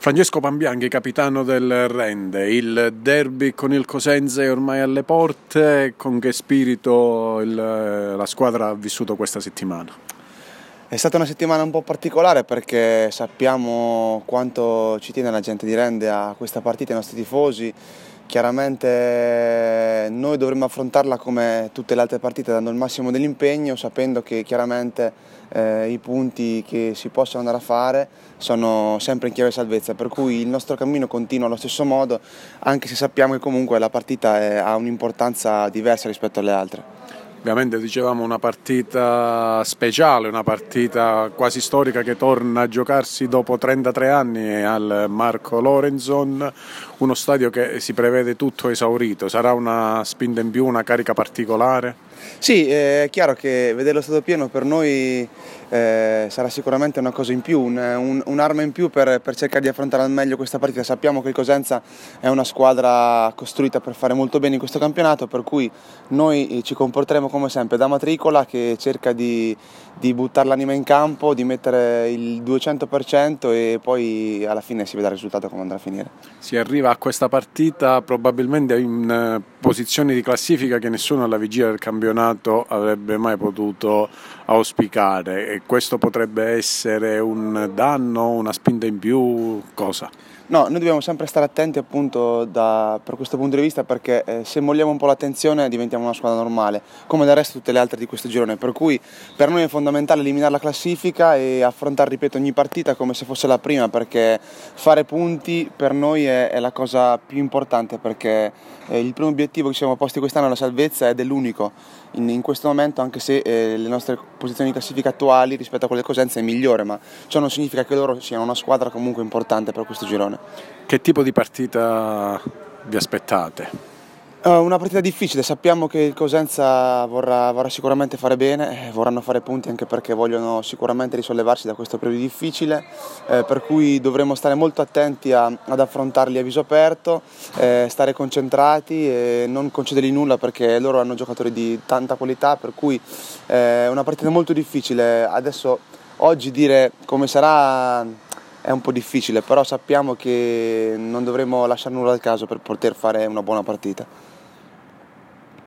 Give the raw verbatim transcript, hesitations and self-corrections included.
Francesco Pambianchi, capitano del Rende, il derby con il Cosenza è ormai alle porte, con che spirito il, la squadra ha vissuto questa settimana? È stata una settimana un po' particolare perché sappiamo quanto ci tiene la gente di Rende a questa partita, i nostri tifosi. Chiaramente noi dovremmo affrontarla come tutte le altre partite dando il massimo dell'impegno, sapendo che chiaramente eh, i punti che si possono andare a fare sono sempre in chiave di salvezza, per cui il nostro cammino continua allo stesso modo, anche se sappiamo che comunque la partita è, ha un'importanza diversa rispetto alle altre. Ovviamente dicevamo una partita speciale, una partita quasi storica che torna a giocarsi dopo trentatré anni al Marco Lorenzen, uno stadio che si prevede tutto esaurito. Sarà una spinta in più, una carica particolare? Sì, è chiaro che vedere lo stadio pieno per noi eh, sarà sicuramente una cosa in più, un, un, un'arma in più per, per cercare di affrontare al meglio questa partita. Sappiamo che il Cosenza è una squadra costruita per fare molto bene in questo campionato, per cui noi ci comporteremo come sempre da matricola che cerca di, di buttare l'anima in campo, di mettere il duecento per cento e poi alla fine si vedrà il risultato come andrà a finire. Si arriva a questa partita probabilmente in posizioni di classifica che nessuno alla vigilia del campionato avrebbe mai potuto auspicare, e questo potrebbe essere un danno, una spinta in più, cosa? No, noi dobbiamo sempre stare attenti appunto da, per questo punto di vista, perché eh, se molliamo un po' l'attenzione diventiamo una squadra normale, come del resto tutte le altre di questo girone, per cui per noi è fondamentale eliminare la classifica e affrontare, ripeto, ogni partita come se fosse la prima, perché fare punti per noi è, è la cosa più importante, perché eh, il primo obiettivo che ci siamo posti quest'anno è la salvezza ed è l'unico in, in questo momento, anche se eh, le nostre posizioni di classifica attuali rispetto a quelle del Cosenza è migliore, ma ciò non significa che loro siano una squadra comunque importante per questo girone. Che tipo di partita vi aspettate? Uh, una partita difficile, sappiamo che il Cosenza vorrà, vorrà sicuramente fare bene, eh, vorranno fare punti anche perché vogliono sicuramente risollevarsi da questo periodo difficile, eh, per cui dovremo stare molto attenti a, ad affrontarli a viso aperto, eh, stare concentrati e non concedergli nulla, perché loro hanno giocatori di tanta qualità, per cui è eh, una partita molto difficile. Adesso oggi dire come sarà è un po' difficile, però sappiamo che non dovremo lasciare nulla al caso per poter fare una buona partita.